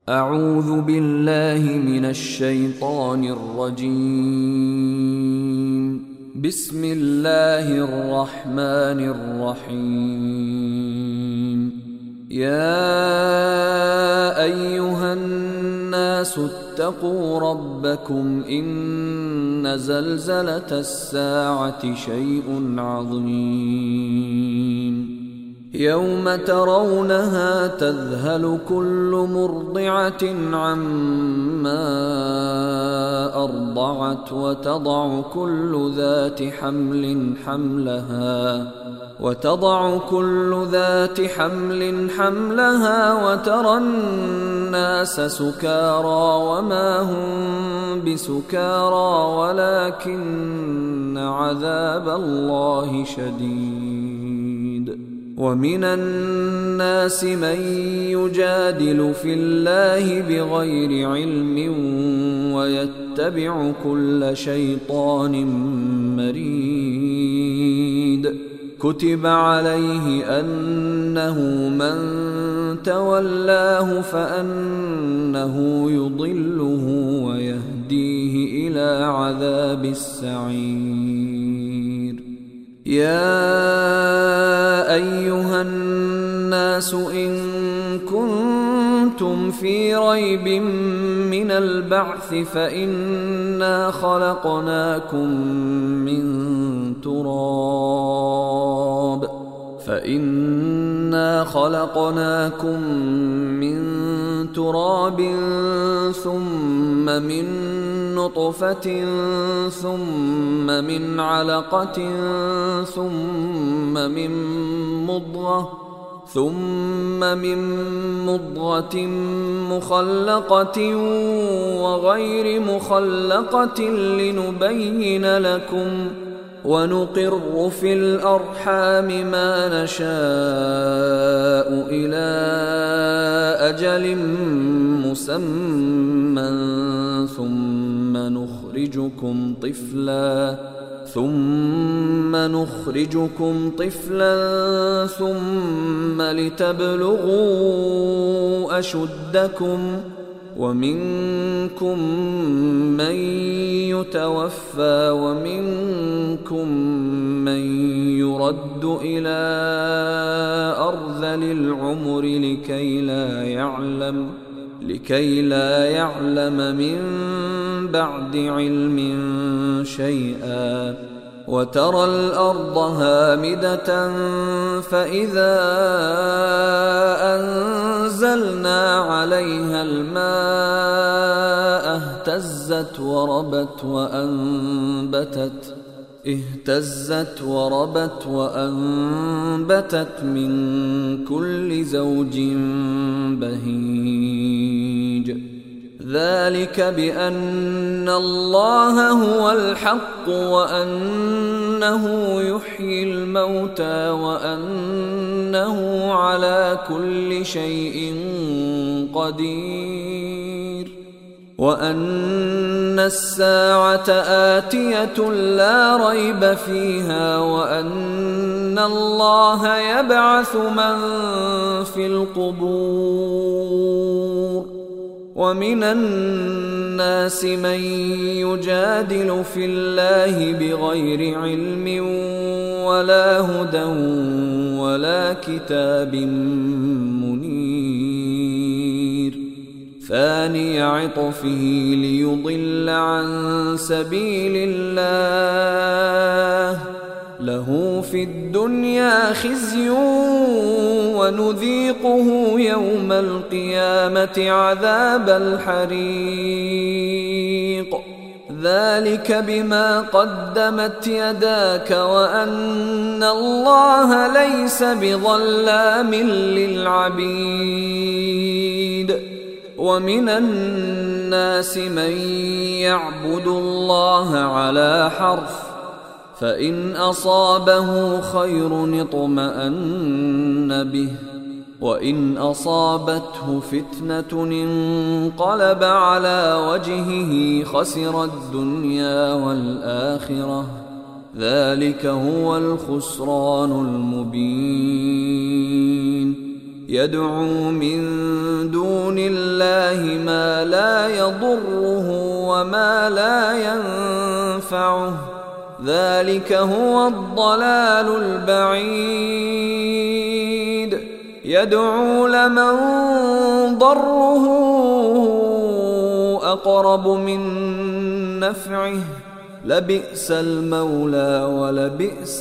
أعوذ بالله من الشيطان الرجيم. بسم الله الرحمن الرحيم. يا أيها الناس اتقوا ربكم إن زلزلة الساعة شيء عظيم يوم ترونها تذهل كل مرضعة عما أرضعت وتضع كل ذات حمل حملها وترى الناس سكارى وما هم بسكارى ولكن عذاب الله شديد. ومن الناس من يجادل في الله بغير علم ويتبع كل شيطان مريد. كتب عليه أنه من تولاه فأنه يضله ويهديه إلى عذاب السعير. يا أيها الناس إن كنتم في ريب من البعث فإنا خلقناكم من تراب ثم من نطفة ثم من علقة ثم من مضغة مخلقة وغير مخلقة لنبين لكم ونقر في الأرحام ما نشاء إلى أجل مسمى ثم نخرجكم طفلا ثم لتبلغوا أشدكم ومنكم من يتوفى ومنكم من يرد إلى أرذل العمر لكي لا يعلم من بعد علم شيئا. وترى الأرض هامدة فإذا أنزلنا عليها الماء اهتزت وربت وأنبتت من كل زوج بهيج. ذلك بأن الله هو الحق وأنه يحيي الموتى وأنه على كل شيء قدير وأن الساعة آتية لا ريب فيها وأن الله يبعث من في القبور. ومن الناس من يجادل في الله بغير علم ولا هدى ولا كتاب منير. ثاني عطفه ليضل عن سبيل الله له في الدنيا خزي ونذيقه يوم القيامة عذاب الحريق. ذلك بما قدمت يداك وأن الله ليس بظلام للعبيد. ومن الناس من يعبد الله على حرف فإن أصابه خير اطمأن به وإن أصابته فتنة انقلب على وجهه خسر الدنيا والآخرة ذلك هو الخسران المبين. يدعو من دون الله الله ما لا يضره وما لا ينفعه، ذلك هو الضلال البعيد. يدعو لمن ضره أقرب من نفعه، لبئس المولى ولبئس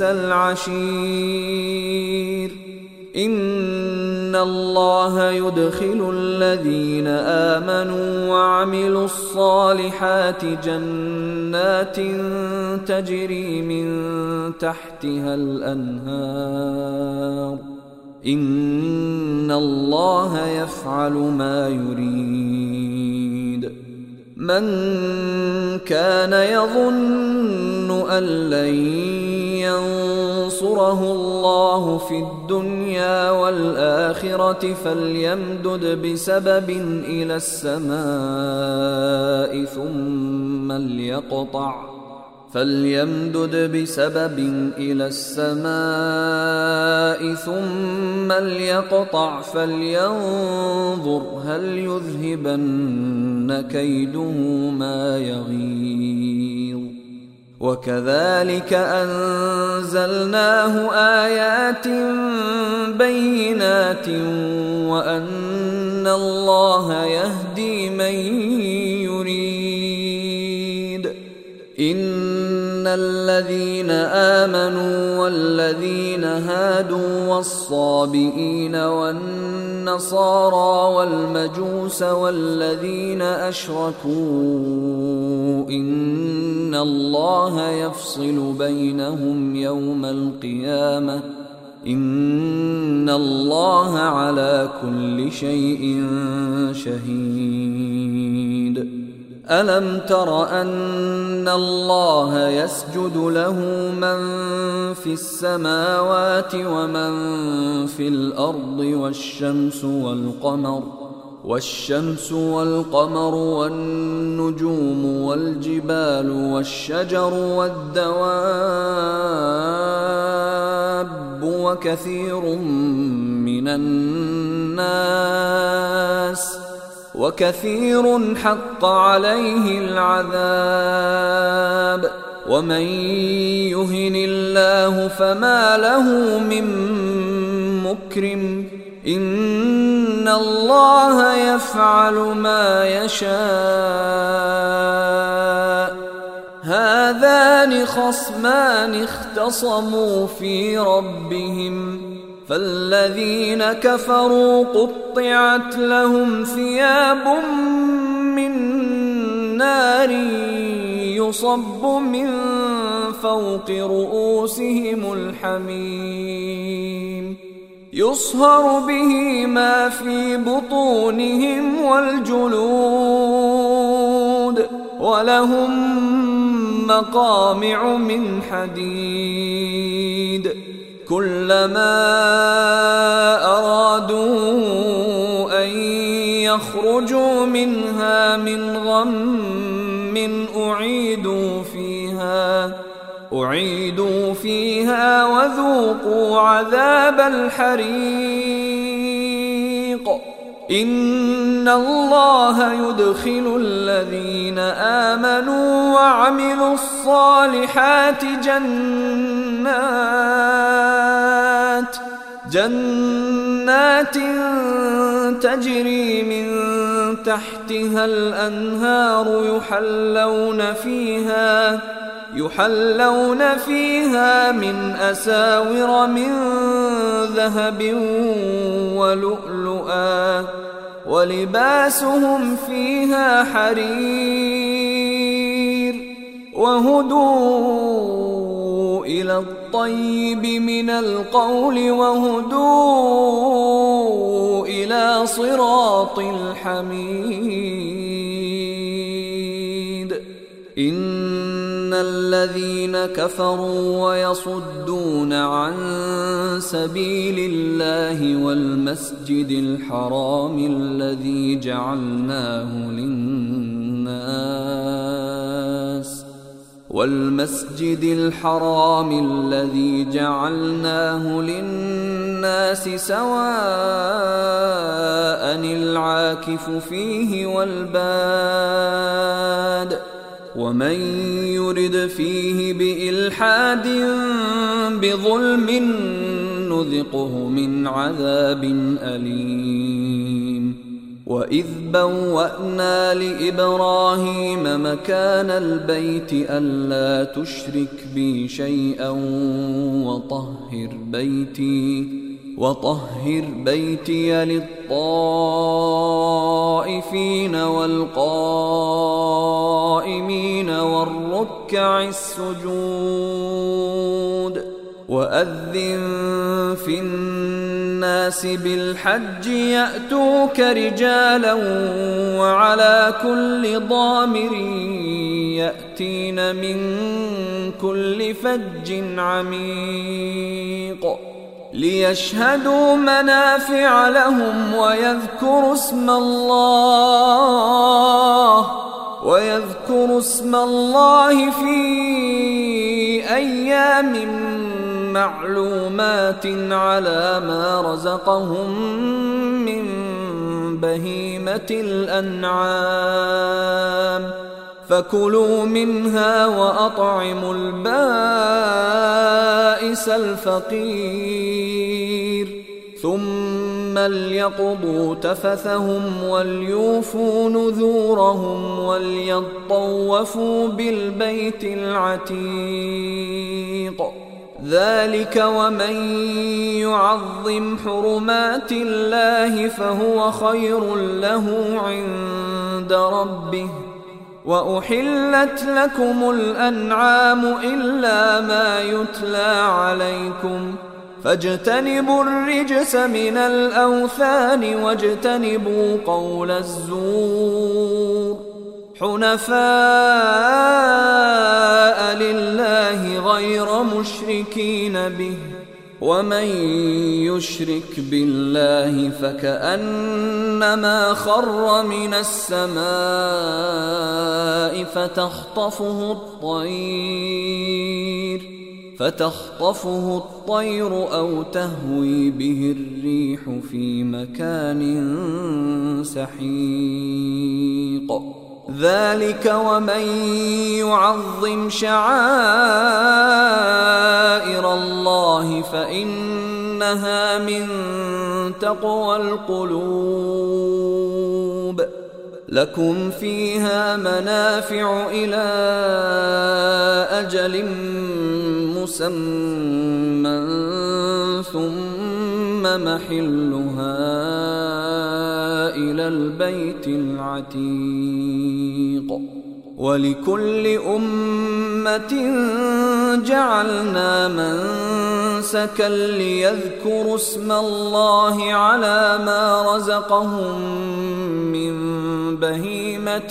العشير. إن الله يدخل الذين آمنوا وعملوا الصالحات جنات تجري من تحتها الأنهار، إن الله يفعل ما يريد. من كان يظن أن لن ينصره الله في الدنيا والآخرة فليمدد بسبب إلى السماء ثم ليقطع فلينظر هل يذهبن كيده ما يغيظ. وكذلك أنزلناه آيات بينات وأن الله يهدي من يريد. إن الذين آمنوا والذين هادوا والصابئين والنصارى والمجوس والذين أشركوا إن الله يفصل بينهم يوم القيامة، إن الله على كل شيء شهيد. ألم تر أن الله يسجد له من في السماوات ومن في الأرض والشمس والقمر والنجوم والجبال والشجر والدواب وكثير حق عليه العذاب. ومن يهن الله فما له من مكرم، إن الله يفعل ما يشاء. هذان خصمان اختصموا في ربهم، فالذين كفروا قطعت لهم ثياب من نار يصب من فوق رؤوسهم الحميم، يصهر به ما في بطونهم والجلود، ولهم مقامع من حديد. كلما أرادوا أن يخرجوا منها من غم أعيدوا فيها وذوقوا عذاب الحريق. إن الله يدخل الذين آمنوا وعملوا الصالحات جنات تجري من تحتها الأنهار يحلون فيها من أساور من ذهب ولؤلؤا، ولباسهم فيها حرير. وهدوا إلى الطيب من القول وهدوا إلى صراط الحميد. إن الذين كفروا ويصدون عن سبيل الله والمسجد الحرام الذي جعلناه والمسجد الحرام الذي جعلناه للناس سواء العاكف فيه والباد ومن يرد فيه بإلحاد بظلم نذقه من عذاب أليم. وإذ بوأنا لإبراهيم مكان البيت ألا تشرك بي شيئا وطهر بيتي للطائفين والقائمين والركع السجود. وأذن في الناس بالحج يأتوك رجالا وعلى كل ضامر يأتين من كل فج عميق ليشهدوا منافع لهم ويذكروا اسم الله في أيام معلومات على ما رزقهم من بهيمة الأنعام فكلوا منها وأطعموا البائس الفقير ثم ليقضوا تفثهم وليوفوا نذورهم وليطوفوا بالبيت العتيق. ذلك ومن يعظم حرمات الله فهو خير له عند ربه. وأحلت لكم الأنعام إلا ما يتلى عليكم فاجتنبوا الرجس من الأوثان واجتنبوا قول الزور حنفاء لله غير مشركين به ومن يشرك بالله فكأنما خر من السماء فتخطفه الطير أو تهوي به الريح في مكان سحيق. ذلك ومن يعظم شعائر الله فإنها من تقوى القلوب. لكم فيها منافع إلى أجل مسمى ثم محلها إلى البيت العتيق. ولكل أمة جعلنا منسكا ليذكروا اسم الله على ما رزقهم من بهيمة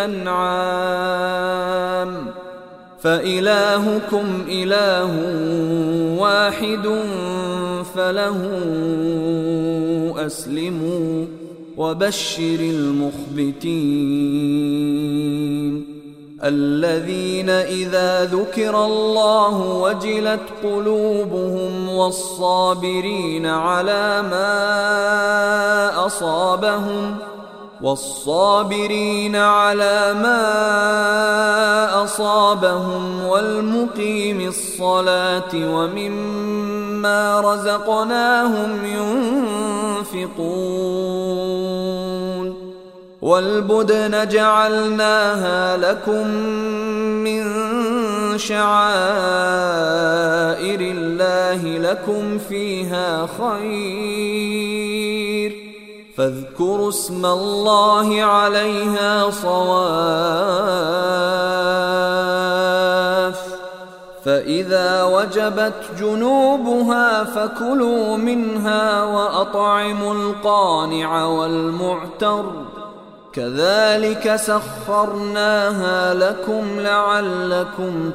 الأنعام فإلهكم إله واحد فله أسلموا وبشر المخبتين الذين إذا ذكر الله وجلت قلوبهم والصابرين على ما أصابهم والمقيم الصلاة ومما رزقناهم ينفقون. والبدن جعلناها لكم من شعائر الله لكم فيها خير فاذكروا اسم الله عليها صواف فإذا وجبت جنوبها فكلوا منها وأطعموا القانع والمعتر كذلك سخرناها لكم لعلكم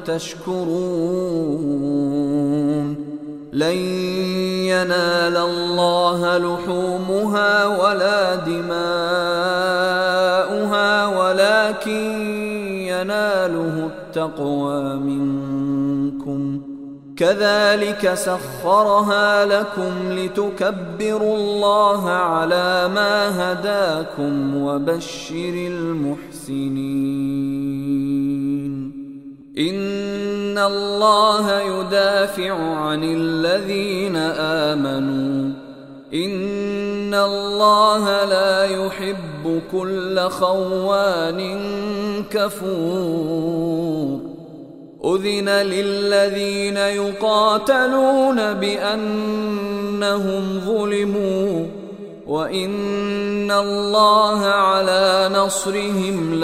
تشكرون. لن ينال الله لحومها ولا دماؤها ولكن يناله التقوى منكم كذلك سخرها لكم لتكبروا الله على ما هداكم وبشر المحسنين إن الله يدافع عن الذين آمنوا إن الله لا يحب كل خوان كفور أذن للذين يقاتلون بأنهم ظلموا وإن الله على نصرهم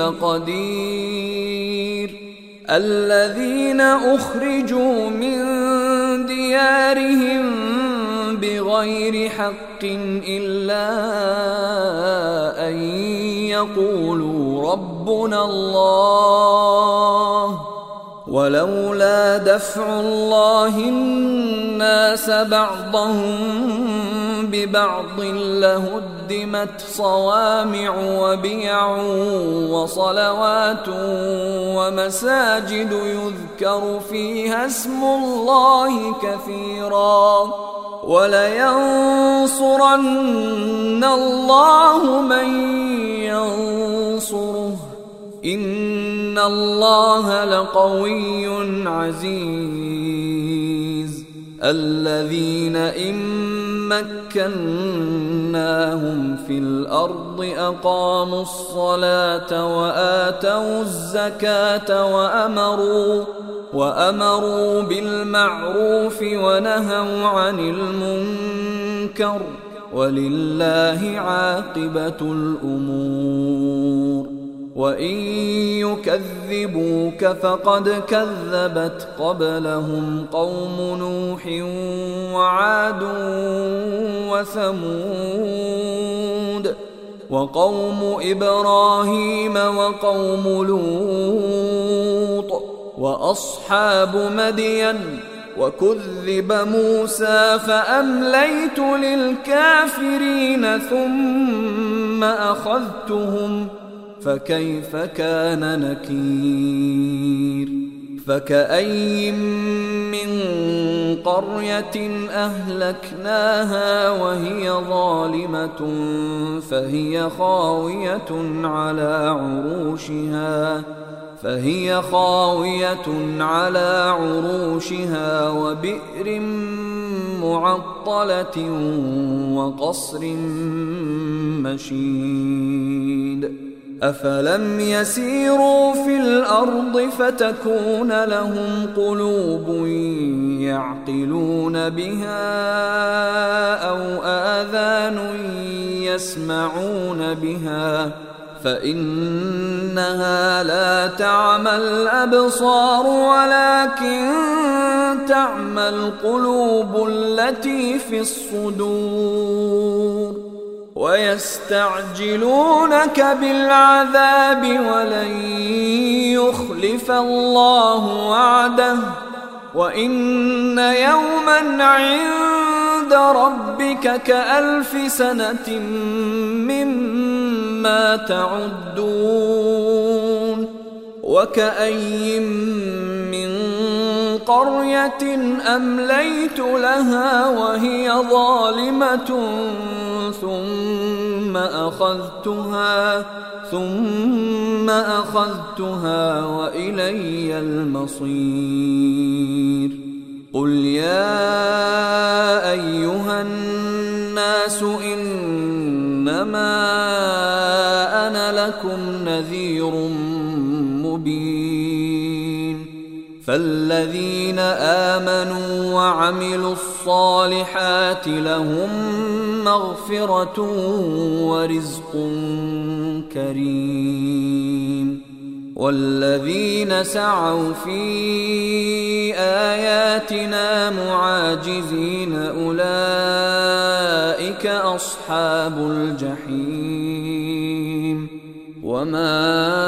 لقدير الذين أخرجوا من ديارهم بغير حق إلا أن يقولوا ربنا الله ولولا دفع الله الناس بعضهم ببعض لهدمت صوامع وبيع وصلوات ومساجد يذكر فيها اسم الله كثيرا ولينصرن الله من ينصره إن الله لقوي عزيز الذين إن مكناهم في الأرض أقاموا الصلاة وآتوا الزكاة وأمروا بالمعروف ونهوا عن المنكر ولله عاقبة الأمور وإن يكذبوك فقد كذبت قبلهم قوم نوح وعاد وثمود وقوم إبراهيم وقوم لوط وأصحاب مدين وكذب موسى فأمليت للكافرين ثم أخذتهم فكيف كان نكير فكأي من قرية أهلكناها وهي ظالمة فهي خاوية على عروشها وبئر معطلة وقصر مشيد أفلم يسيروا في الأرض فتكون لهم قلوب يعقلون بها أو آذان يسمعون بها فإنها لا تعمى الأبصار ولكن تعمى القلوب التي في الصدور ويستعجلونك بالعذاب ولن يخلف الله وعده وإن يوما عند ربك كألف سنة مما تعدون وكأي من قرية أمليت لها وهي ظالمة ثم أخذتها وإلي المصير قل يا أيها الناس إنما أنا لكم نذير مبين فالذين آمنوا وعملوا الصالحات لهم مغفرة ورزق كريم والذين سعوا في آياتنا معاجزين أولئك أصحاب الجحيم وما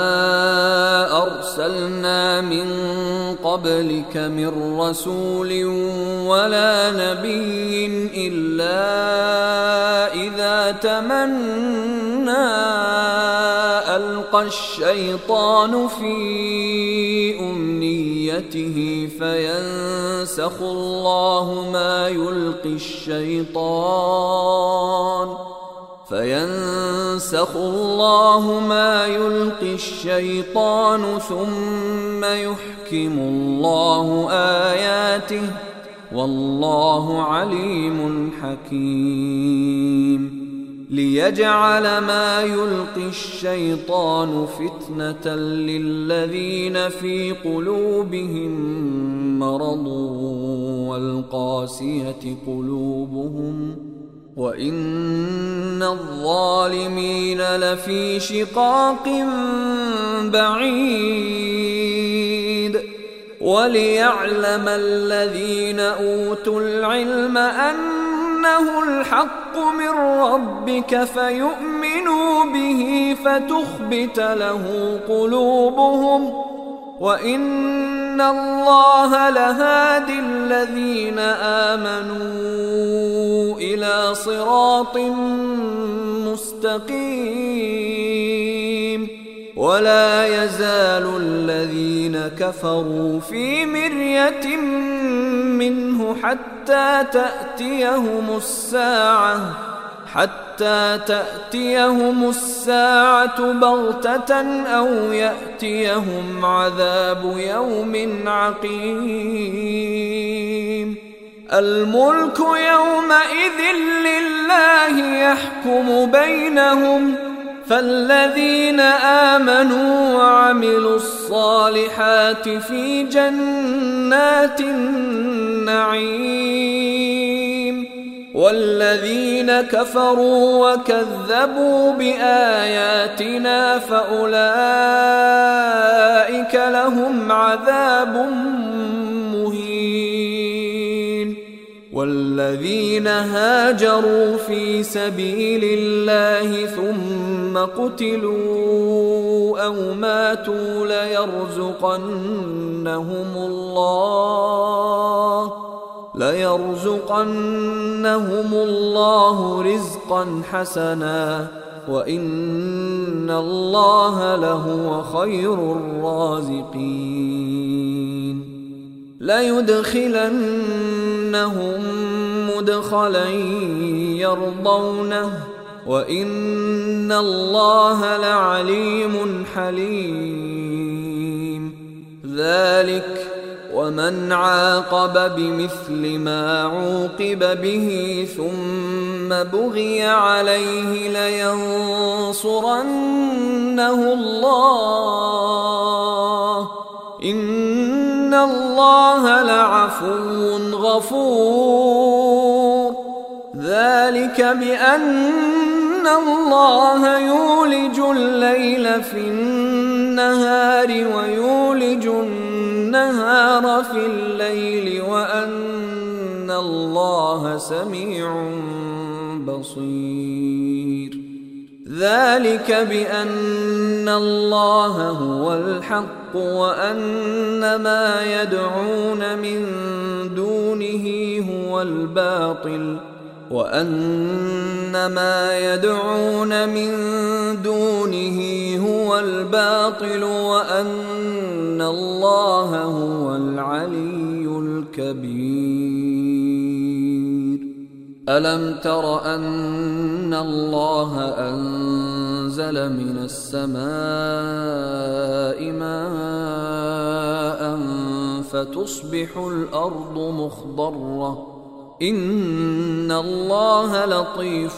أرسلنا من قبلك من رسول ولا نبي إلا إذا تمنى ألقى ألقى الشيطان في أمنيته فينسخ الله ما يلقي الشيطان ثم يحكم الله آياته والله عليم حكيم ليجعل ما يلقي الشيطان فتنة للذين في قلوبهم مرض والقاسية قلوبهم وإن الظالمين لفي شقاق بعيد وليعلم الذين أوتوا العلم أنه الحق من ربك فيؤمنوا به فتخبت له قلوبهم وإن الله لهادي الذين آمنوا إلى صراط مستقيم ولا يزال الذين كفروا في مرية منه حتى تأتيهم الساعة بغتة أو يأتيهم عذاب يوم عقيم الملك يومئذ لله يحكم بينهم فالذين آمنوا وعملوا الصالحات في جنات النعيم والذين كفروا وكذبوا بآياتنا فأولئك لهم عذاب مهين والذين هاجروا في سبيل الله ثم قتلوا أو ماتوا ليرزقنهم الله رزقا حسنا وإن الله لهو خير الرازقين ليدخلنهم مدخلا يرضونه وإن الله لعليم حليم ذلك ومن عاقب بمثل ما عوقب به ثم بغي عليه لينصرنه الله إن الله لعفو غفور ذلك بأن الله يولج الليل في النهار ويولج النهار في الليل وأن الله سميع بصير ذلك بأن الله هو الحق وأن ما يدعون من دونه هو الباطل وأن ما يدعون من دونه هو الباطل وأن الله هو العلي الكبير ألم تر أن الله أنزل من السماء ماء فتصبح الأرض مخضرة إن الله لطيف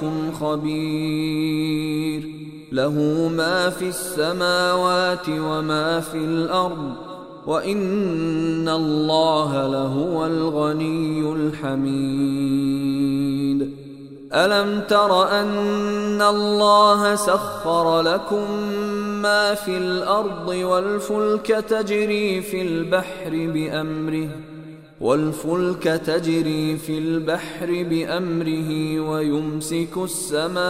خبير له ما في السماوات وما في الأرض وإن الله لهو الغني الحميد ألم تر أن الله سخر لكم ما في الأرض والفلك تجري في البحر بأمره ويمسك السماء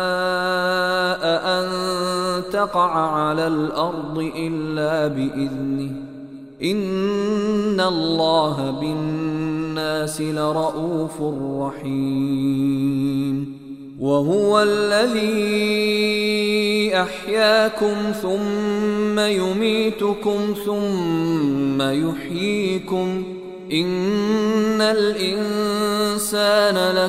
أن تقع على الأرض إلا بإذنه إن الله بالناس لرؤوف رحيم وهو الذي أحياكم ثم يميتكم ثم يحييكم إن الإنسان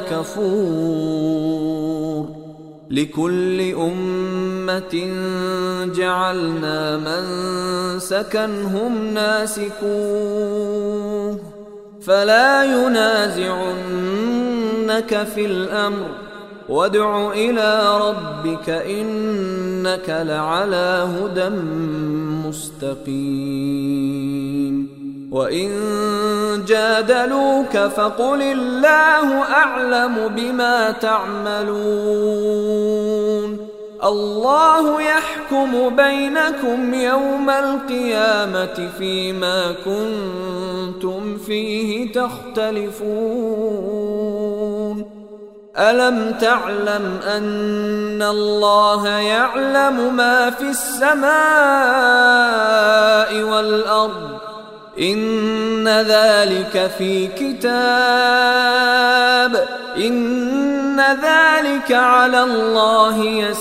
لكفور لكل أمة جعلنا منسكا هم ناسكوه فلا ينازعنك في الأمر وادع إلى ربك إنك لعلى هدى مستقيم وإن جادلوك فقل الله أعلم بما تعملون الله يحكم بينكم يوم القيامة فيما كنتم فيه تختلفون ألم تعلم أن الله يعلم ما في السماء والأرض إن ذلك في كتاب إن ذلك على الله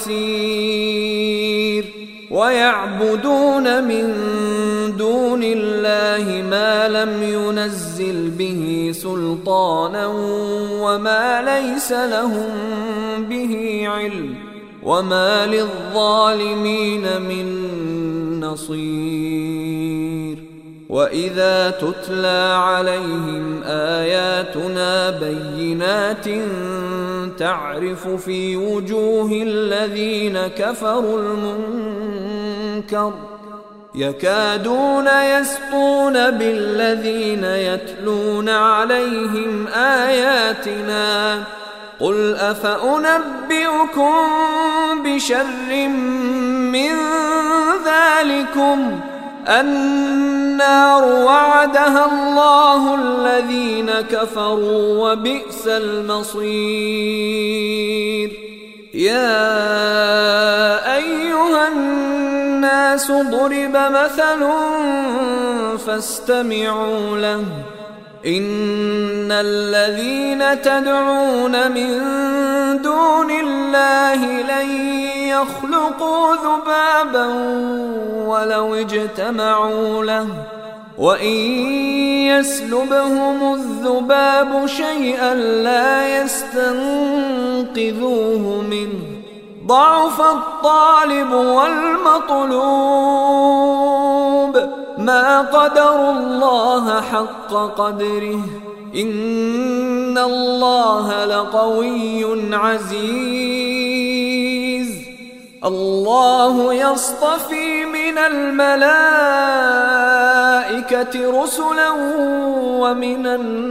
يسير ويعبدون من دون الله ما لم ينزل به سلطانا وما ليس لهم به علم وما للظالمين من نصير وإذا تتلى عليهم آياتنا بينات تعرف في وجوه الذين كفروا المنكر يكادون يسطون بالذين يتلون عليهم آياتنا قل أفأنبئكم بشر من ذلكم النار وعدها الله الذين كفروا وبئس المصير يا أيها الناس ضرب مثل فاستمعوا له إن الذين تدعون من دون الله لن يخلقوا ذبابا ولو اجتمعوا له وإن يسلبهم الذباب شيئا لا يستنقذوه منه ضعف الطالب والمطلوب ما قدروا الله حق قدره إن الله لقوي عزيز الله يصطفي من الملائكة رسلا ومن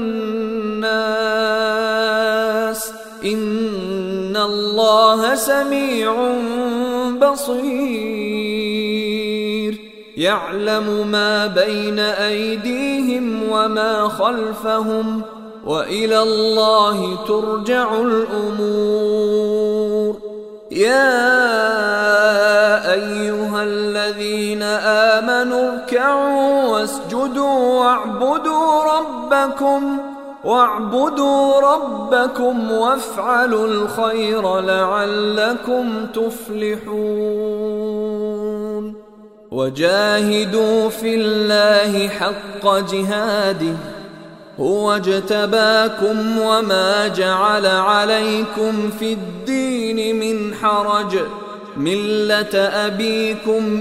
الناس إن الله سميع بصير يعلم ما بين أيديهم وما خلفهم وإلى الله ترجع الأمور يا أيها الذين آمنوا اركعوا واسجدوا واعبدوا ربكم وافعلوا الخير لعلكم تفلحون وجاهدوا في الله حق جهاده هو اجتباكم وما جعل عليكم في الدين من حرج ملة أبيكم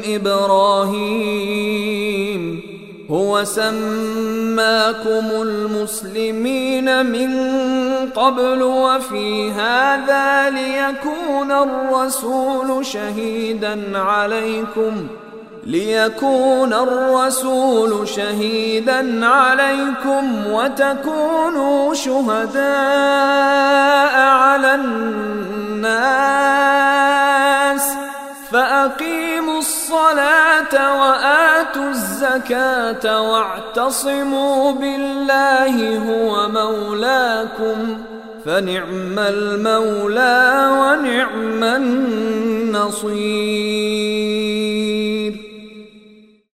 إبراهيم هو سماكم المسلمين من قبل وفي هذا ليكون الرسول شهيدا عليكم وتكونوا شهداء على الناس فأقيموا الصلاة وآتوا الزكاة واعتصموا بالله هو مولاكم فنعم المولى ونعم النصير